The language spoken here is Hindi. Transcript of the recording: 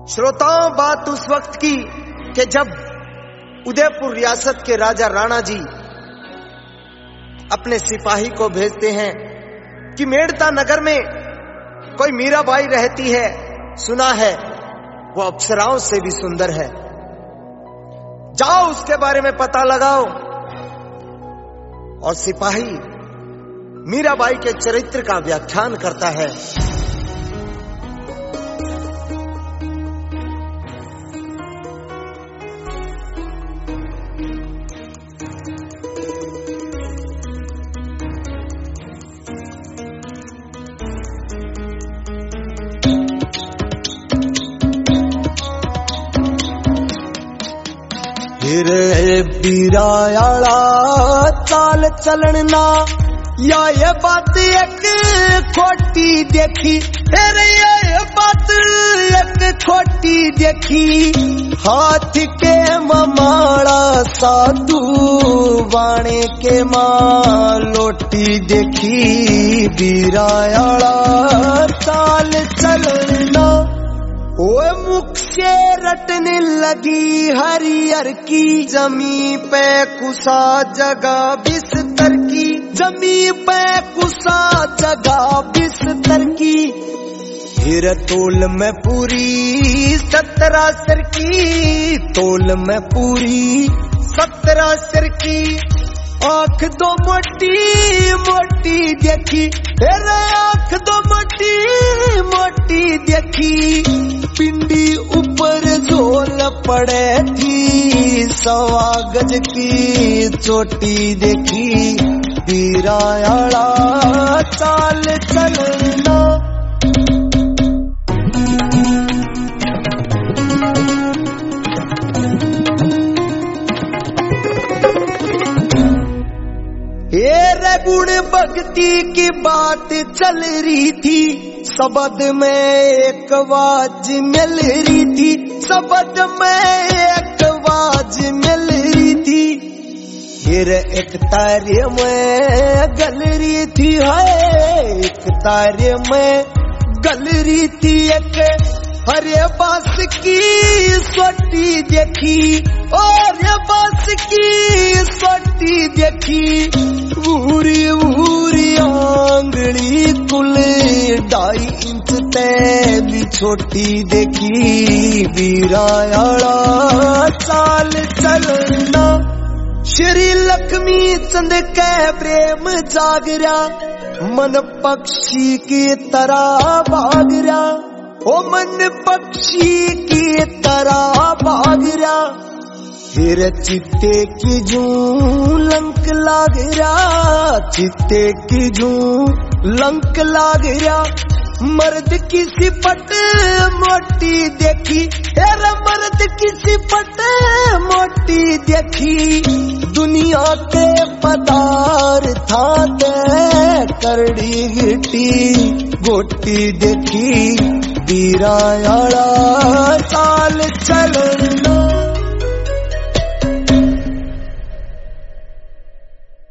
श्रोताओं, बात उस वक्त की कि जब उदयपुर रियासत के राजा राणा जी अपने सिपाही को भेजते हैं कि मेड़ता नगर में कोई मीराबाई रहती है, सुना है वो अप्सराओं से भी सुंदर है, जाओ उसके बारे में पता लगाओ। और सिपाही मीराबाई के चरित्र का व्याख्यान करता है। बीरायाला चाल चलना या ये बात एक खोटी देखी, अरे ये बात एक खोटी देखी। हाथ के ममाड़ा साधु बाणे के माँ लोटी देखी। बीरायाला चाल चलना ओए मुख से रटने लगी हरियर की, जमी पे कुसा जगह बिस्तर की, जमी पे कुसा जगह बिस्तर की। फिर तोल में पूरी 17 सिर की, तोल में पूरी 17 सिर की। आंख दो मोटी मोटी देखी, फिर आंख दो मोटी मोटी देखी। पिंडी ऊपर झोल पड़े थी, 1.25 गज की चोटी देखी। बीरायाला चाल चलना गुण भक्ति की बात चल रही थी, शब्द में एक आवाज मिल रही थी, शब्द में एक आवाज मिल रही थी। फिर एक तारे में गल रही थी, है एक तारे में गल रही थी। एक हरे बास की सोटी देखी, और बास की सोटी देखी। भूरी भूरी आंगली कुल 2.5 इंच ते भी छोटी देखी। बीरायाला चाल चलना श्री लक्ष्मी चंद के प्रेम जागरा, मन पक्षी की तरह भागरा। ओ मन पक्षी की तरह भागरा। फिर चित्ते की जूं लंक लाग रहा, चित्ते की जूं लंक लाग रहा। मर्द की सिपट मोटी देखी, तेरा मर्द की सिपट मोटी देखी। दुनिया के पदार्थां ते करड़ी गिटी गोटी देखी। बीरायाला चाल चलना